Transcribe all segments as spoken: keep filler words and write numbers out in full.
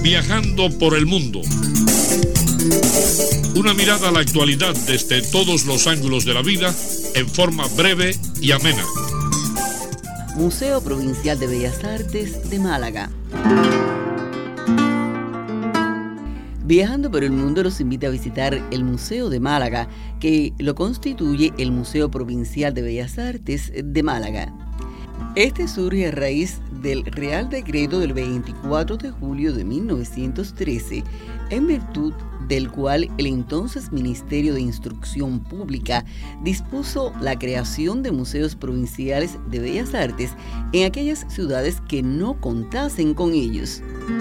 Viajando por el mundo. Una mirada a la actualidad desde todos los ángulos de la vida en forma breve y amena. Museo Provincial de Bellas Artes de Málaga. Viajando por el mundo los invita a visitar el Museo de Málaga, que lo constituye el Museo Provincial de Bellas Artes de Málaga. Este surge a raíz del Real Decreto del veinticuatro de julio de mil novecientos trece, en virtud del cual el entonces Ministerio de Instrucción Pública dispuso la creación de museos provinciales de bellas artes en aquellas ciudades que no contasen con ellos.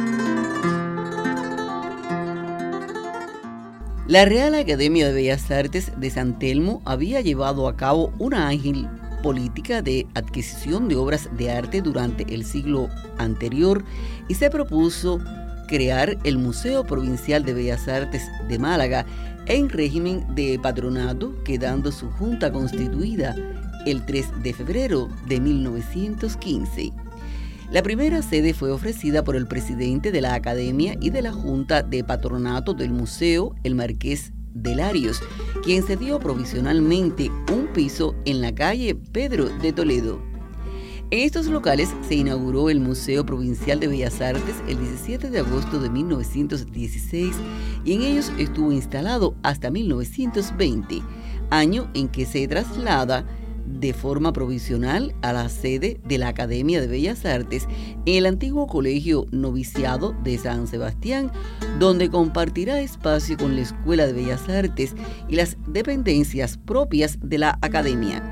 La Real Academia de Bellas Artes de San Telmo había llevado a cabo una ágil política de adquisición de obras de arte durante el siglo anterior y se propuso crear el Museo Provincial de Bellas Artes de Málaga en régimen de patronato, quedando su junta constituida el tres de febrero de mil novecientos quince. La primera sede fue ofrecida por el presidente de la Academia y de la Junta de Patronato del Museo, el Marqués de Larios, quien cedió provisionalmente un piso en la calle Pedro de Toledo. En estos locales se inauguró el Museo Provincial de Bellas Artes el diecisiete de agosto de mil novecientos dieciséis y en ellos estuvo instalado hasta mil novecientos veinte, año en que se traslada de forma provisional a la sede de la Academia de Bellas Artes en el antiguo Colegio Noviciado de San Sebastián, donde compartirá espacio con la Escuela de Bellas Artes y las dependencias propias de la Academia.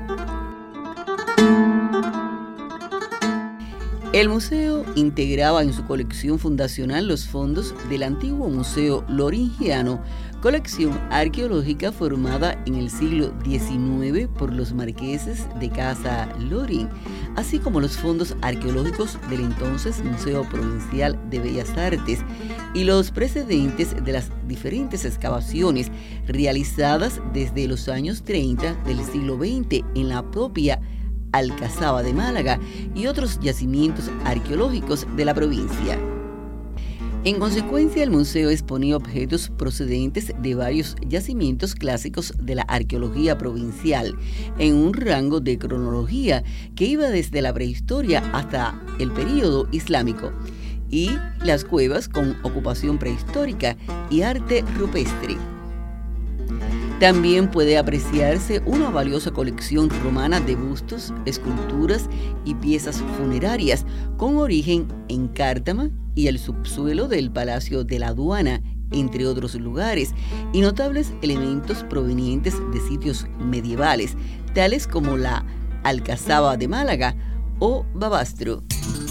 El museo integraba en su colección fundacional los fondos del antiguo Museo Loringiano, colección arqueológica formada en el siglo diecinueve por los marqueses de Casa Lorin, así como los fondos arqueológicos del entonces Museo Provincial de Bellas Artes y los precedentes de las diferentes excavaciones realizadas desde los años treinta del siglo veinte en la propia Alcazaba de Málaga y otros yacimientos arqueológicos de la provincia. En consecuencia, el museo exponía objetos procedentes de varios yacimientos clásicos de la arqueología provincial, en un rango de cronología que iba desde la prehistoria hasta el período islámico, y las cuevas con ocupación prehistórica y arte rupestre. También puede apreciarse una valiosa colección romana de bustos, esculturas y piezas funerarias con origen en Cártama y el subsuelo del Palacio de la Aduana, entre otros lugares, y notables elementos provenientes de sitios medievales, tales como la Alcazaba de Málaga o Babastro.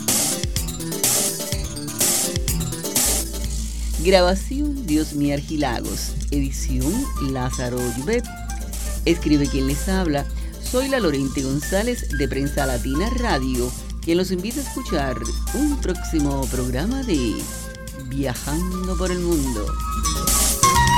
Grabación Diosmi Argilagos, edición Lázaro Llubet. Escribe quien les habla, soy la Lorente González de Prensa Latina Radio, quien los invita a escuchar un próximo programa de Viajando por el Mundo.